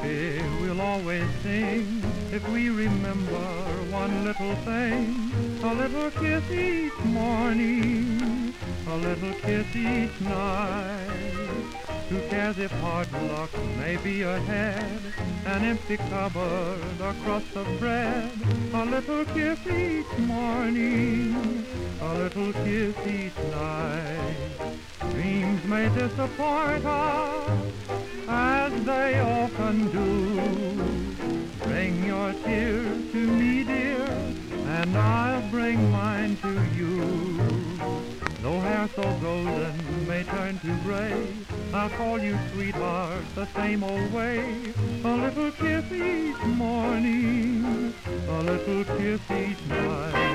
happy we'll always sing if we remember one little thing. A little kiss each morning, a little kiss each night. Who cares if hard luck may be ahead, an empty cupboard, a crust of bread. A little kiss each morning, a little kiss each night. Dreams may disappoint us, as they often do. Bring your tears to me, dear, and I'll bring mine to you. Though hair so golden may turn to gray, I'll call you sweetheart the same old way. A little kiss each morning, a little kiss each night.